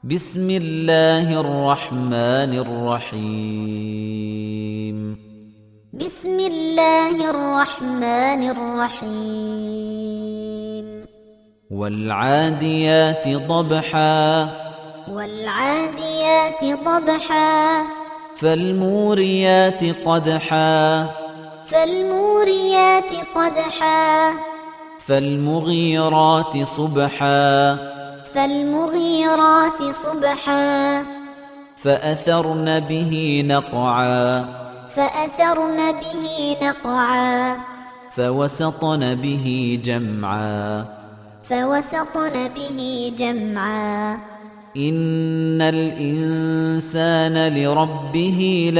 بسم الله الرحمن الرحيم بسم الله الرحمن الرحيم والعاديات ضبحا والعاديات ضبحا فالموريات قدحا فالموريات قدحا فالمغيرات صبحا فالمغيرات صبحا فأثرن به نقعا فأثرن به نقعا فوسطن به جمعا فوسطن به جمعا إن الإنسان لربه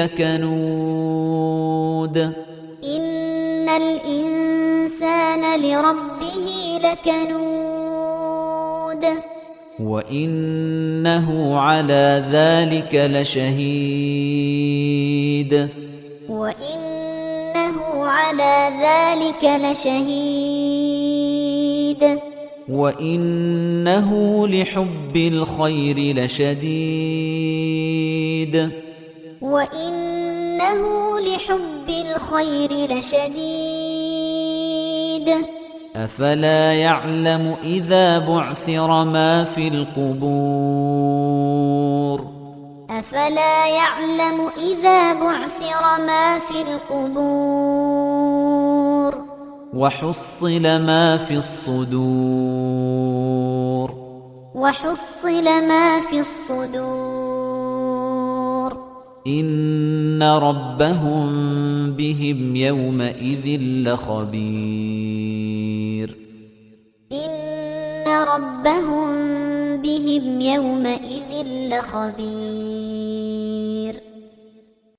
لكنود إن الإنسان لربه لكنود وإنه على ذلك لشهيد وإنه على ذلك لشهيد وإنه لحب الخير لشديد وإنه لحب الخير لشديد أفلا يعلم إذا بعثر ما في القبور أفلا يعلم إذا بعثر ما في القبور وحصل ما في الصدور وحصل ما في الصدور إن ربهم بهم يومئذ لخبير إن ربهم بهم يومئذ لخبير